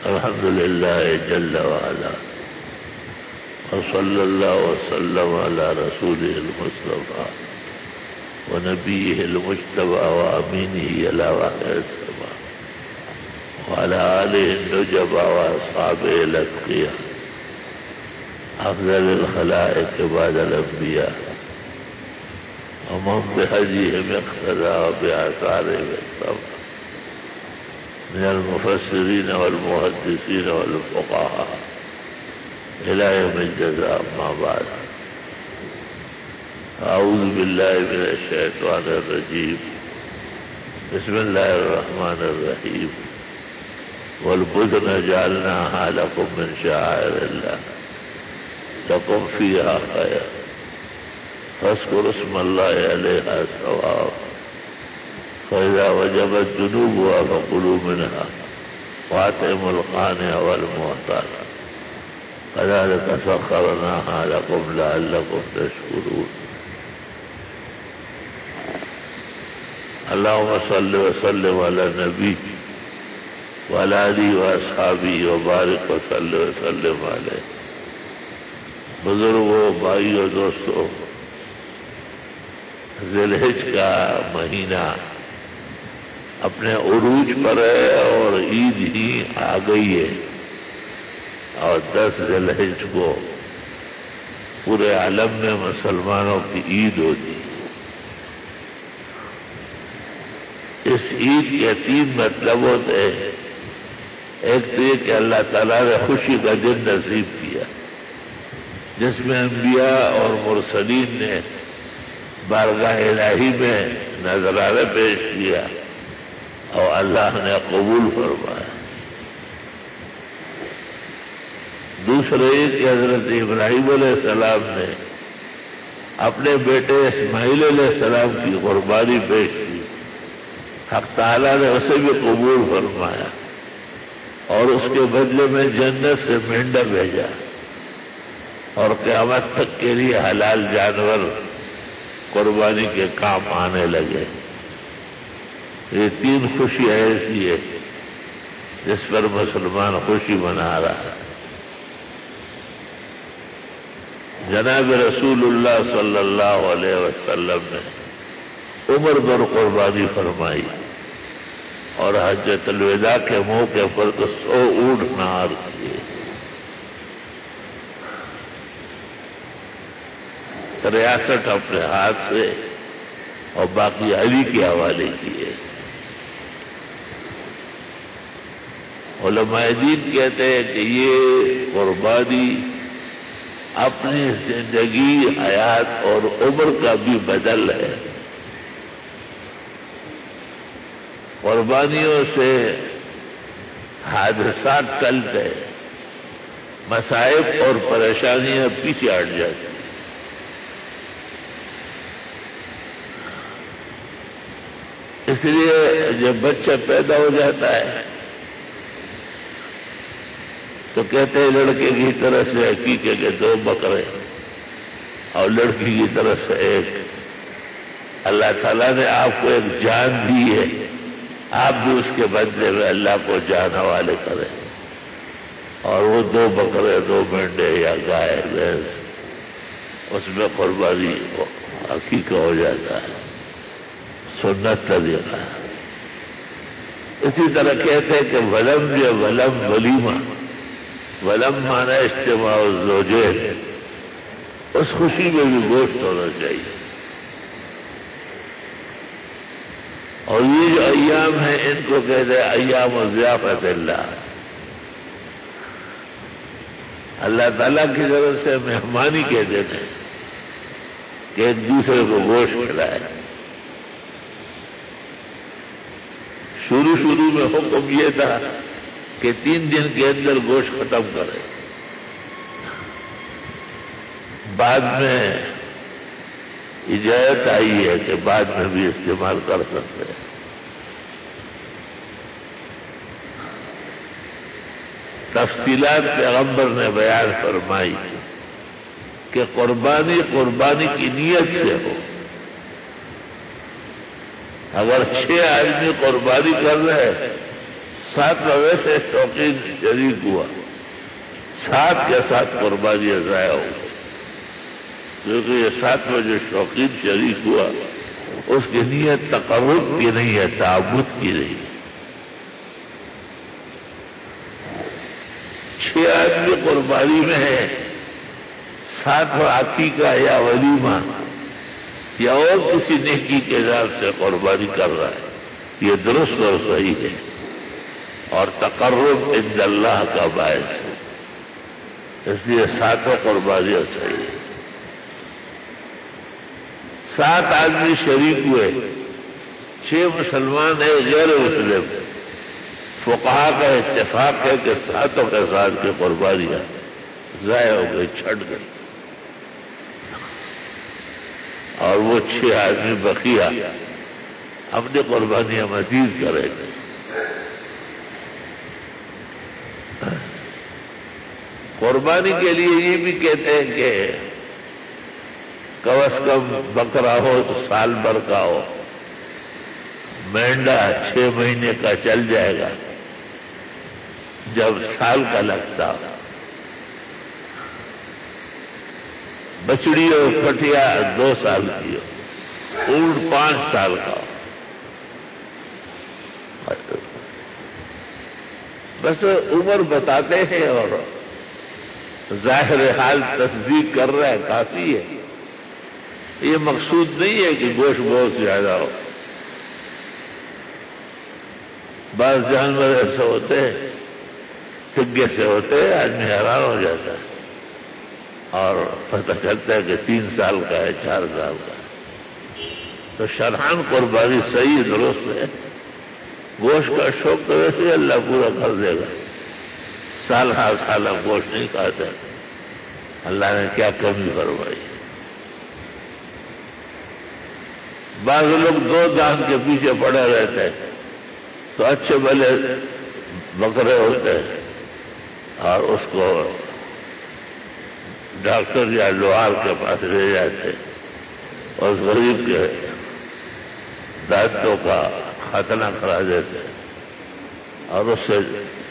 الحمد لله جل وعلا، وصلى الله وسلم على رسوله المصطفى ونبيه المجتبى وأمينه إلى وحي السماء، وعلى آله النجبى وأصحابه الأتقياء أفضل الخلائق بعد الأنبياء، ومن بهديهم اقتدى وبآثارهم اقتفى من المفسرين والمحدثين والفقهاء إلى يوم الجزاء. أما بعد، أعوذ بالله من الشيطان الرجيم. بسم الله الرحمن الرحيم. والبدن جعلناها لكم من شعائر الله لكم فيها خير فاذكروا اسم الله عليها صواب، فإذا وجبت جنوبها فكلوا منها وأطعموا القانع والمعتر كذلك سخرناها لكم لعلكم تشكرون. اللهم صل وسلم على النبي وعلى آله وأصحابه وبارك وسلم علیہ. بزرگوں، بھائیوں، دوستوں، ذی الحج کا مہینہ اپنے عروج پر ہے اور عید ہی آ گئی ہے، اور 10 ذی الحج کو پورے عالم میں مسلمانوں کی عید ہوتی. اس عید کے 3 مطلب ہوتے ہیں. ایک تو یہ کہ اللہ تعالیٰ نے خوشی کا دن نصیب کیا، جس میں انبیاء اور مرسلین نے بارگاہ الہی میں نذرانے پیش کیا اور اللہ نے قبول فرمایا. دوسرے یہ کہ حضرت ابراہیم علیہ السلام نے اپنے بیٹے اسماعیل علیہ السلام کی قربانی پیش کی، حق تعالیٰ نے اسے بھی قبول فرمایا اور اس کے بدلے میں جنت سے مینڈا بھیجا اور قیامت تک کے لیے حلال جانور قربانی کے کام آنے لگے. یہ 3 خوشیاں ایسی ہے جس پر مسلمان خوشی منا رہا ہے. جناب رسول اللہ صلی اللہ علیہ وسلم نے عمر پر قربانی فرمائی اور حجۃ الوداع کے موقع پر تو 100 اونٹ نہار کیے. 63 اپنے ہاتھ سے اور باقی علی کے حوالے کیے. علماء دین کہتے ہیں کہ یہ قربانی اپنی زندگی، حیات اور عمر کا بھی بدل ہے. قربانیوں سے حادثات ٹلتے، مصائب اور پریشانیاں پیچھے ہٹ جاتی. اس لیے جب بچہ پیدا ہو جاتا ہے تو کہتے ہیں لڑکے کی طرف سے عقیقے کے 2 بکرے اور لڑکی کی طرف سے 1. اللہ تعالیٰ نے آپ کو ایک جان دی ہے، آپ بھی اس کے بدلے میں اللہ کو جان حوالے کریں، اور وہ 2 بکرے، 2 مینڈے یا گائے بھینس، اس میں قربانی عقیقہ ہو جاتا ہے. سنت طریقہ. اسی طرح کہتے ہیں کہ ولم یا ولم ولیمہ، ولم مانا اجتماع الزوجین، اس خوشی میں بھی گوشت ہونا چاہیے. اور یہ جو ایام ہیں ان کو کہتے ہیں ایام ضیافت اللہ. اللہ تعالیٰ کی طرف سے مہمانی کہتے ہیں کہ ایک دوسرے کو گوشت کھلائے. شروع میں حکم یہ تھا کہ 3 دن کے اندر گوشت ختم کرے. بعد میں اجازت آئی ہے کہ بعد میں بھی استعمال کر سکتے ہیں. تفصیلات پیغمبر نے بیان فرمائی کہ قربانی کی نیت سے ہو. اگر 6 آدمی قربانی کر رہے ہیں ساتواں ویسے شوقین شریک ہوا، ساتھ کے ساتھ قربانی ضائع ہو گئی، کیونکہ یہ ساتواں جو شوقین شریک ہوا اس کی نیت تقرب کی نہیں ہے، تعبد کی نہیں ہے۔ 6 آدمی قربانی میں ہے، 7واں عقیقہ یا ولیمہ یا اور کسی نیکی کے نام سے قربانی کر رہا ہے، یہ درست اور صحیح ہے اور تقرب عند اللہ کا باعث ہے، اس لیے 7واں قربانی صحیح ہے۔ 7 آدمی شریک ہوئے، 6 مسلمان ہیں، غیر مسلم، فقہا کا اتفاق ہے کہ 7 کے ساتھ کی قربانیاں ضائع ہو گئی، چھٹ گئی، اور وہ 6 آدمی بقیہ اپنی قربانیاں مزید کریں گے۔ قربانی کے لیے یہ بھی کہتے ہیں کہ کم از کم بکرا ہو تو سال بھر کا ہو، مینڈا 6 مہینے کا چل جائے گا، جب سال کا لگتا ہو، بچڑی اور کٹیا 2 سال کی ہو، اونٹ 5 سال کا ہو، بس عمر بتاتے ہیں اور ظاہر حال تصدیق کر رہا ہے، کافی ہے، یہ مقصود نہیں ہے کہ گوشت بہت زیادہ ہو۔ بعض جانور ایسے ہوتے ہیں ٹگے سے ہوتے ہیں، آدمی حیران ہو جاتا ہے اور پتہ چلتا ہے کہ 3 سال کا ہے، 4 سال کا ہے، تو شرعاً قربانی صحیح درست ہے۔ گوشت کا شوق تو ویسے اللہ پورا کر دے گا، سال ہر سال ہم گوشت نہیں کھاتے، اللہ نے کیا کمی فرمائی۔ بعض لوگ 2 دان کے پیچھے پڑے رہتے ہیں تو اچھے بھلے بکرے ہوتے ہیں اور اس کو ڈاکٹر یا لوہار کے پاس لے جاتے اور اس غریب کے دانتوں کا ختنہ کرا دیتے اور اس سے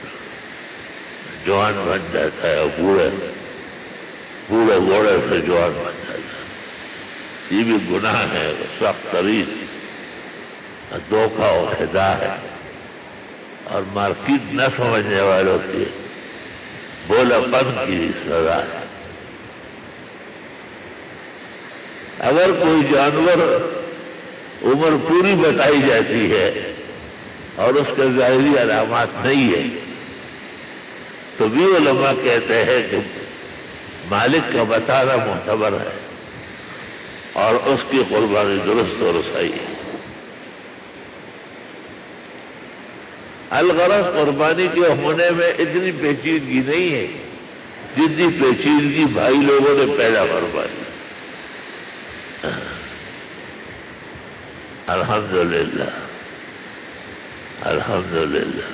جوان بن جاتا ہے، اور بوڑھے گھوڑے سے جوان بن جاتا ہے۔ یہ بھی گناہ ہے، سخت ترین دھوکہ اور خدا ہے، اور مارکیٹ نہ سمجھنے والوں کی بولا پن کی سزا ہے۔ اگر کوئی جانور عمر پوری بتائی جاتی ہے اور اس کے ظاہری علامات نہیں ہے تو بھی علماء کہتے ہیں کہ مالک کا بتانا معتبر ہے اور اس کی قربانی درست اور صحیح ہے۔ الغرض قربانی کے ہونے میں اتنی پیچیدگی نہیں ہے جتنی پیچیدگی بھائی لوگوں نے پیدا فرمائی۔ الحمدللہ الحمدللہ۔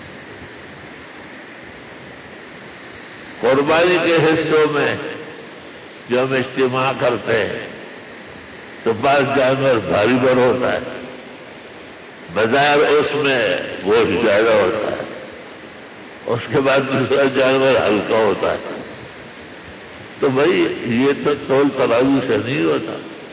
قربانی کے حصوں میں جو ہم اجتماع کرتے ہیں تو بعض جانور بھاری بھر ہوتا ہے، بظاہر اس میں گوشت زیادہ ہوتا ہے، اس کے بعد دوسرا جانور ہلکا ہوتا ہے، تو بھائی یہ تو تول ترازو سے نہیں ہوتا،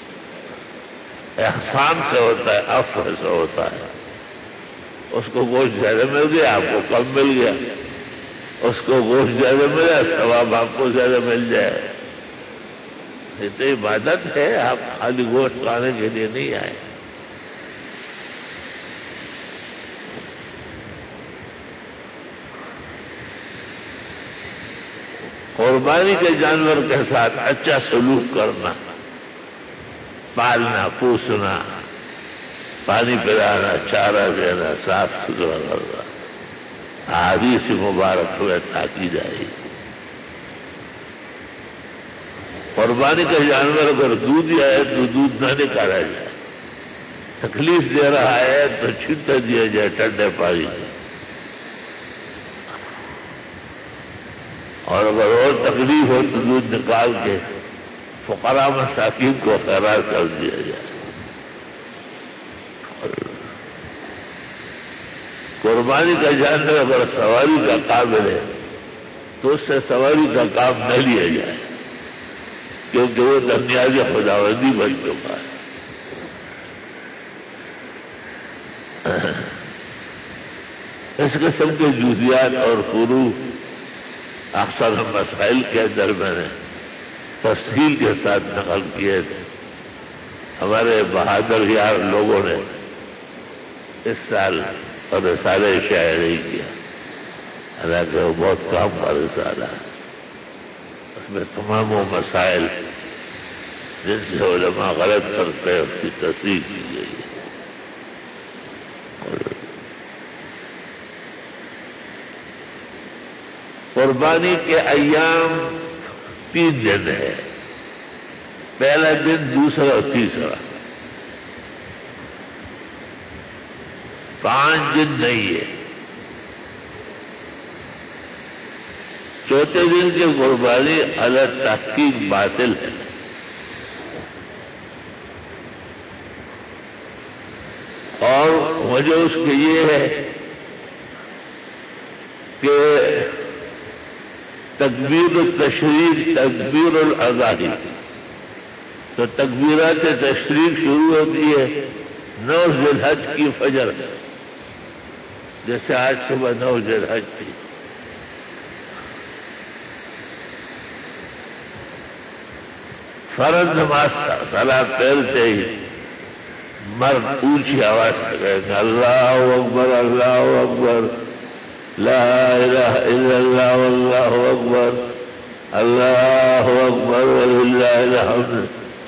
احسان سے ہوتا ہے، عفو سے ہوتا ہے۔ اس کو گوشت زیادہ مل گیا، آپ کو کم مل گیا، اس کو گوشت زیادہ ملا، ثواب آپ کو زیادہ مل جائے۔ یہ تو عبادت ہے، آپ خالی گوشت کھانے کے لیے نہیں آئے۔ قربانی کے جانور کے ساتھ اچھا سلوک کرنا، پالنا پوسنا، پانی پلانا، چارہ دینا، صاف ستھرا کرنا، حدیث مبارک میں تاکید آئی۔ قربانی کا جانور اگر دودھ آئے تو دودھ نہ نکالا جائے، تکلیف دے رہا ہے تو چھٹا دیا جائے ٹھنڈے پانی میں، اور اگر اور تکلیف ہو تو دودھ نکال کے فقراء مساکین کو خیرات کر دیا جائے۔ قربانی کا جانور اگر سواری کا قابل ہے تو اس سے سواری کا کام نہ لیا جائے، کیونکہ وہ دنیاز خداوندی بن چکا ہے۔ اس قسم کے جزیات اور فروع اکثر مسائل کے اندر میں نے تفصیل کے ساتھ نقل کیے تھے۔ ہمارے بہادر یار لوگوں نے اس سال اور رسالہ شائع نہیں کیا، حالانکہ وہ بہت کام کا رسالہ ہے۔ اس میں تمام وہ مسائل جن سے علماء غلط کرتے ہیں اس کی تصحیح کی گئی ہے۔ قربانی کے ایام 3 دن ہے، پہلا دن، دوسرا اور تیسرا، 5 دن نہیں ہے۔ چوتھے دن کی قربانی علی تحقیق باطل ہے، اور وجہ اس کی یہ ہے کہ تکبیر التشریق، تکبیر الاضاحی، تو تکبیرات تشریق شروع ہوتی ہے 9 ذی الحج کی فجر، جیسے آج صبح 9 ذی الحج تھی۔ فرض نماز صلاۃ پھیرتے ہی مرد اونچی آواز سے کہے گا اللہ اکبر، اللہ اکبر، لا الہ الا اللہ واللہ اکبر، اللہ اکبر وللہ الحمد۔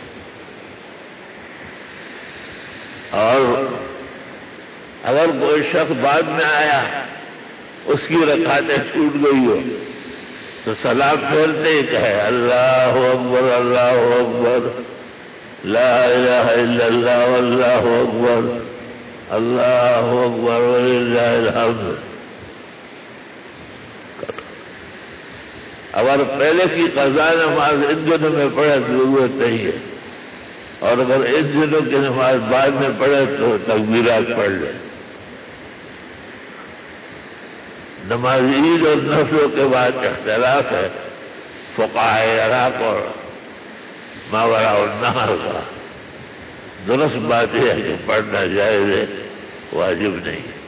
اور اگر کوئی شخص بعد میں آیا، اس کی رکعتیں چھوٹ گئی ہو، تو سلام پھیرتے ہی کہے اللہ اکبر، اللہ اکبر، لا الہ الا اللہ واللہ اکبر، اللہ اکبر وللہ الحمد۔ اگر پہلے کی قضا نماز ان دنوں میں پڑھے تو ضرورت نہیں ہے، اور اگر ان دنوں کی نماز بعد میں پڑھے تو تکبیرات پڑھ لے۔ نماز عید اور نفلوں کے بعد اختلاف ہے فقہائے عراق اور ماوراء النہر کا۔ درست بات یہ ہے کہ پڑھنا جائز ہے، واجب نہیں ہے۔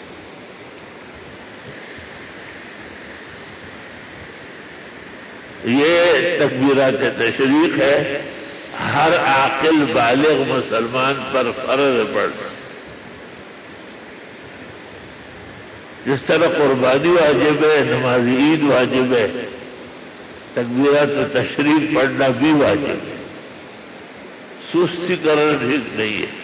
یہ تکبیرات تشریق ہے، ہر عاقل بالغ مسلمان پر فرض پڑنا۔ جس طرح قربانی واجب ہے، نماز عید واجب ہے، تکبیرات تشریق پڑھنا بھی واجب ہے۔ سستی کرنا ٹھیک نہیں ہے۔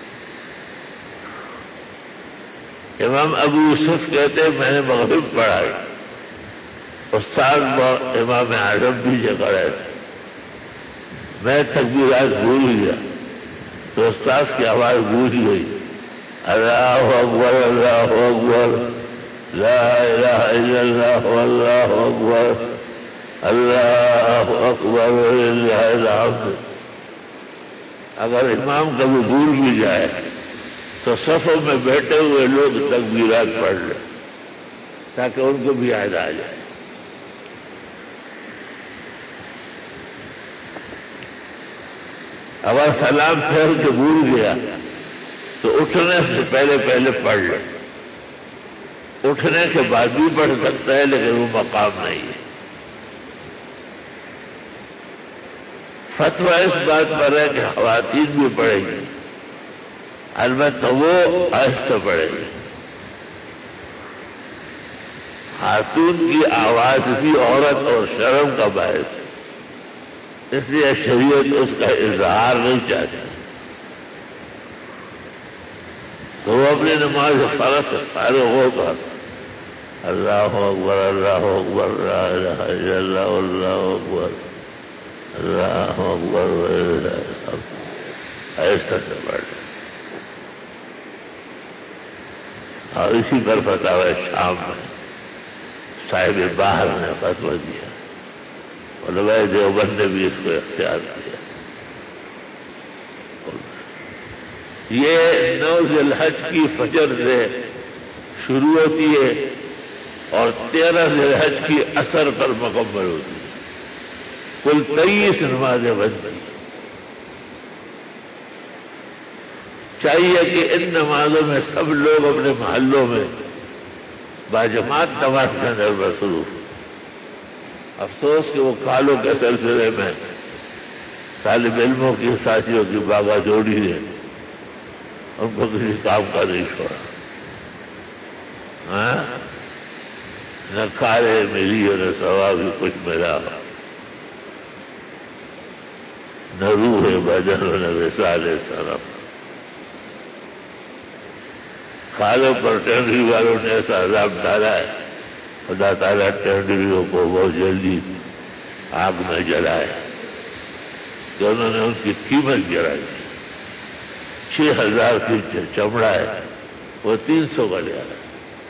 امام ابو یوسف کہتے ہیں میں نے مغرب پڑھائی، استاد امام اعظم بھی کھڑے تھے، میں تکبیرات بھول گیا تو استاد کی آواز گونج گئی اللہ اکبر، اللہ اکبر، لا الہ الا اللہ واللہ اکبر، اللہ اکبر وللہ الحمد۔ اگر امام کبھی بھول بھی جائے تو صفوں میں بیٹھے ہوئے لوگ تکبیرات پڑھ لیں تاکہ ان کو بھی یاد آ جائے۔ اگر سلام پھیر کے بھول گیا تو اٹھنے سے پہلے پہلے پڑھ لے، اٹھنے کے بعد بھی پڑھ سکتا ہے لیکن وہ مقام نہیں ہے۔ فتویٰ اس بات پر ہے کہ خواتین بھی پڑھیں گی، البتہ وہ آہستہ پڑھیں گی۔ خاتون کی آواز بھی عورت اور شرم کا باعث ہے، اس لیے شریعت اس کا اظہار نہیں چاہتی، تو وہ اپنی نماز فرض سے فارغ ہو کر اللہ اکبر، اللہ اکبر، لا الہ الا اللہ واللہ اکبر، اللہ اکبر وللہ الحمد آہستہ سے پڑھ لیں۔ اور اسی پر فتاوی شام میں صاحب باہر نے فتویٰ دیا، علماء دیوبند نے بھی اس کو اختیار کیا۔ یہ 9 ذی الحج کی فجر سے شروع ہوتی ہے اور 13 ذی الحج کی اثر پر مکمل ہوتی ہے. کل 23 نمازیں بنتی. چاہیے کہ ان نمازوں میں سب لوگ اپنے محلوں میں باجماعت نماز کے اندر مصروف. افسوس کہ وہ کالوں کے سلسلے میں طالب علموں کی ساتھیوں کی باغا جوڑی ہے، ان کو کسی کام کا نہیں چھوڑا. نہ کارے ملی اور نہ ثواب بھی کچھ ملا، نہ روح بدن اور نہ وصال سرم. کالوں پر ٹینڈری والوں نے ایسا عذاب ڈالا ہے، خدا تعالیٰ ٹینڈریوں کو بہت جلدی آگ میں جلائے کہ انہوں نے ان کی قیمت گرائی. 6,000 کی چمڑا ہے، وہ 300 کا لیا ہے.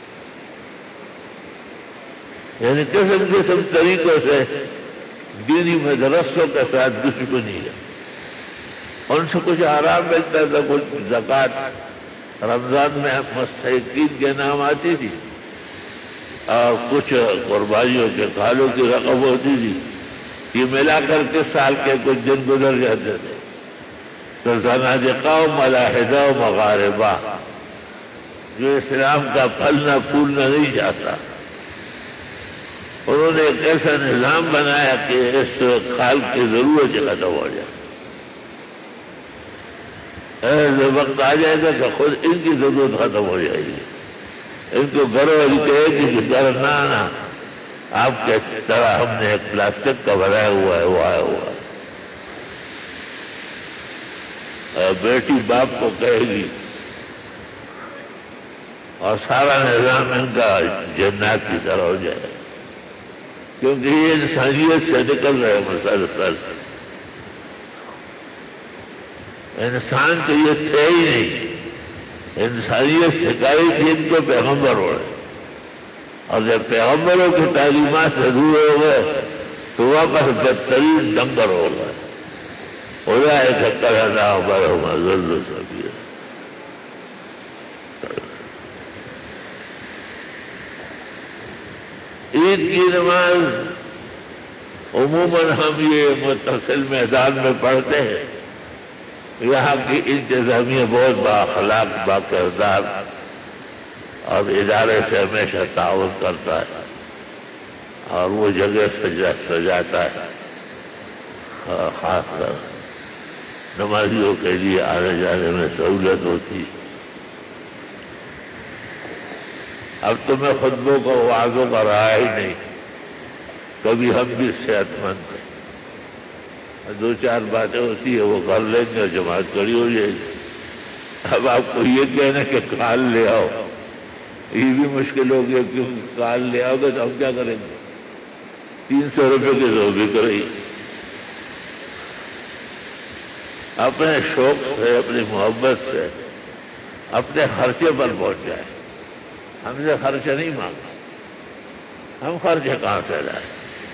یعنی قسم قسم طریقوں سے دینی مدرسوں کے ساتھ دشمنی ہے. ان سے کچھ آرام ملتا تھا، کچھ زکوٰۃ رمضان میں مستحقین کے نام آتی تھی اور کچھ قربانیوں کے کھالوں کی رقم ہوتی تھی. یہ ملا کر کے سال کے کچھ دن گزر جاتے تھے. تو زنادقہ و ملاحدہ و مغاربہ جو اسلام کا پھلنا پھولنا نہیں چاہتا، انہوں نے ایک ایسا نظام بنایا کہ اس کھال کی ضرورت ختم ہو جائے. ایسا وقت آ جائے گا کہ خود ان کی ضرورت ختم ہو جائے گی. ان کو گھر والی کہے گی کہ گھر نہ آنا، آپ کے طرح ہم نے ایک پلاسٹک کا بنایا ہوا ہے، وہ آیا ہوا ہے. بیٹی باپ کو کہے گی اور سارا نظام ان کا جنات کی طرح ہو جائے، کیونکہ یہ انسانیت سے نکل رہے مسلسل. انسان تو یہ تھے ہی نہیں. انسانیت سکھائی تھی ان کو پیغمبروں نے، اور جب پیغمبروں کی تعلیمات سے دور ہو گئے تو واپس بدترین ڈنگر ہو گئے. اولئک کالأنعام بل اضل سبیلا. عید کی نماز عموماً ہم یہ متصل میدان میں پڑھتے ہیں. یہاں کی انتظامیہ بہت بااخلاق باکردار اور ادارے سے ہمیشہ تعاون کرتا ہے اور وہ جگہ سجاتا ہے. خاص کر نمازیوں کے لیے آنے جانے میں سہولت ہوتی. اب تو میں خطبوں کا وعظوں کا رہا ہی نہیں. کبھی ہم بھی صحت مند ہیں، 2-4 باتیں ہوتی ہے وہ کر لیں گے، جماعت کڑی ہو جائے گی. اب آپ کو یہ کہنا کہ کال لے آؤ، یہ بھی مشکل ہو گیا، کیونکہ کال لے آؤ گے تو ہم کیا کریں گے؟ 300 روپے کی تو بھی کریں. اپنے شوق سے، اپنی محبت سے اپنے خرچے پر پہنچ جائے. ہم سے خرچہ نہیں مانگا، ہم خرچے کہاں سے لائیں؟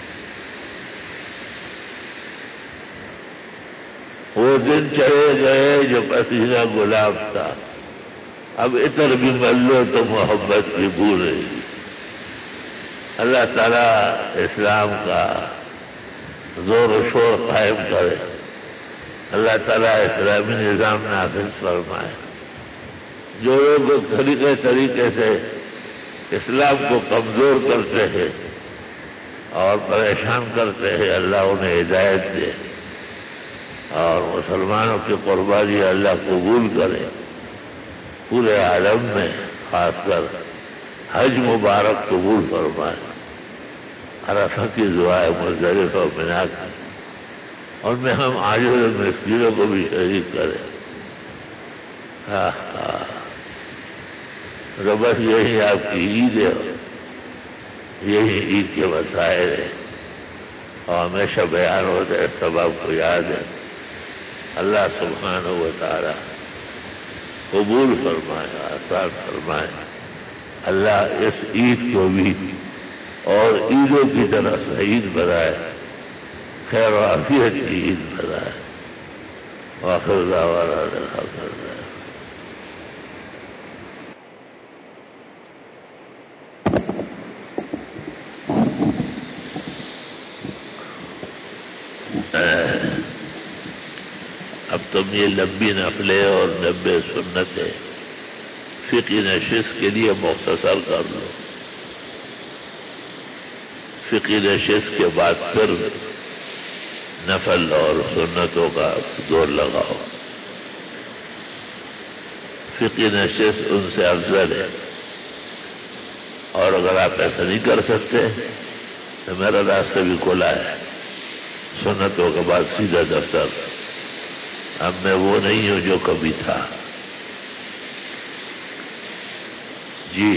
وہ دن چلے گئے جو پسینہ گلاب تھا، اب عطر بھی مل لو تو محبت بھی بھول رہی. اللہ تعالیٰ اسلام کا زور و شور قائم کرے. اللہ تعالیٰ اسلامی نظام نافذ فرمائے. جو لوگ طریقے سے اسلام کو کمزور کرتے ہیں اور پریشان کرتے ہیں، اللہ انہیں ہدایت دے اور مسلمانوں کی قربانی اللہ قبول کرے. پورے عالم میں خاص کر حج مبارک قبول فرمائے. عرفہ کی دعائیں مزدلفہ و منا کی، ان میں ہم عاجز مسکینوں کو بھی شریک کریں. تو بس یہی آپ کی عید ہے، یہی عید کے مسائل ہیں اور ہمیشہ بیان ہوتے ہیں، سب آپ کو یاد ہے. اللہ سبحانہ و تعالی قبول فرمائے، آسان فرمائے. اللہ اس عید کو بھی اور عیدوں کی طرح سعید بنائے، خیر و عافیت کی عید بنائے. وآخر دعوانا الحمد للہ. یہ لمبی نفلیں اور 90 سنتیں فقہ نشست کے لیے مختصر کر لو. فقہ نشست کے بعد پھر نفل اور سنتوں کا زور لگاؤ. فقہ نشست ان سے افضل ہے. اور اگر آپ ایسا نہیں کر سکتے تو میرا راستہ بھی کھلا ہے. سنتوں کے بعد سیدھا دفتر. اب میں وہ نہیں ہوں جو کبھی تھا. جی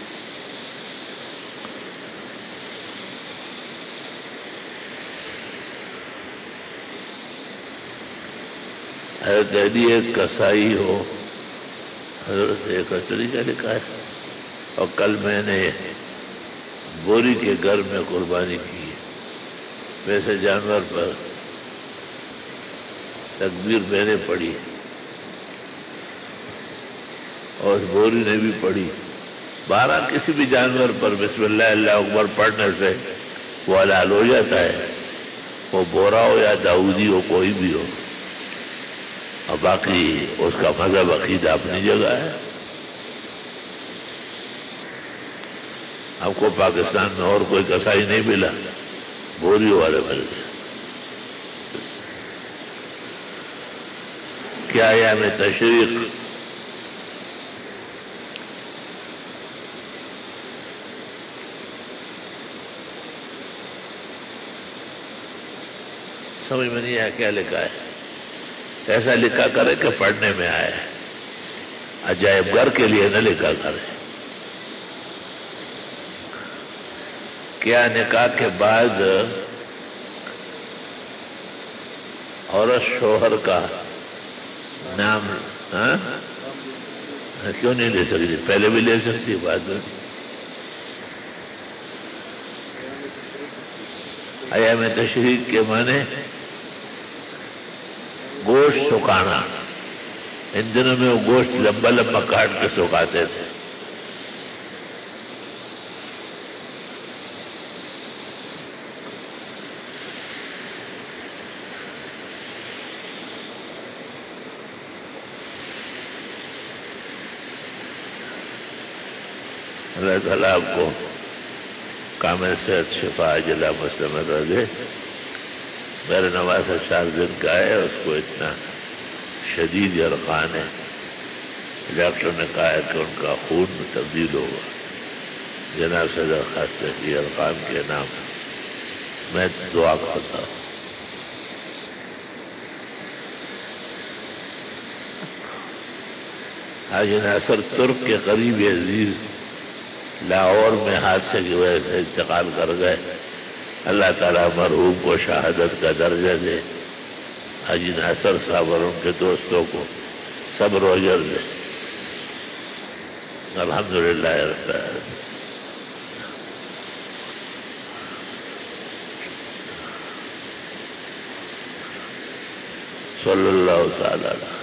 حضرت علی ایک کسائی ہو، حضرت ایک طریقہ لکھا ہے. اور کل میں نے بوری کے گھر میں قربانی کی. ویسے جانور پر تکبیر میں نے پڑھی اور بوری نے بھی پڑھی. 12 کسی بھی جانور پر بسم اللہ اللہ اکبر پڑھنے سے وہ حلال ہو جاتا ہے. وہ بورا ہو یا داؤدی ہو، کوئی بھی ہو. اور باقی اس کا مذہب عقیدہ اپنی جگہ ہے. آپ کو پاکستان میں اور کوئی کسائی نہیں ملا، بوری والے مل گئے. کیا ایام تشریق سمجھ میں نہیں آیا کیا لکھا ہے. ایسا لکھا کرے کہ پڑھنے میں آئے. عجائب گھر کے لیے نہ لکھا کرے. کیا نکاح کے بعد عورت شوہر کا نام کیوں نہیں لے سکتی؟ پہلے بھی لے سکتی، بعد میں. ایام تشریق کے معنی گوشت سکانا. ان دنوں میں وہ گوشت لمبا لمبا کاٹ کے سکاتے تھے. اللہ تعالیٰ آپ کو کامل صحت شفا عاجلہ مسلمت دے. میرے نواسا 4 دن کا ہے، اس کو اتنا شدید یرقان ہے. ڈاکٹر نے کہا ہے کہ ان کا خون میں تبدیل ہوگا. جناب سے درخواست ہے کہ یرقان کے نام میں دعا کرتا ہوں. حاجی ناصر ترک کے قریبی عزیز لاہور میں حادثے کی وجہ سے انتقال کر گئے. اللہ تعالیٰ مرحوم کو شہادت کا درجہ دے. حاجی ناصر صاحب اور ان کے دوستوں کو صبر و اجر دے. الحمدللہ رب العالمین. صلی اللہ تعالی علیہ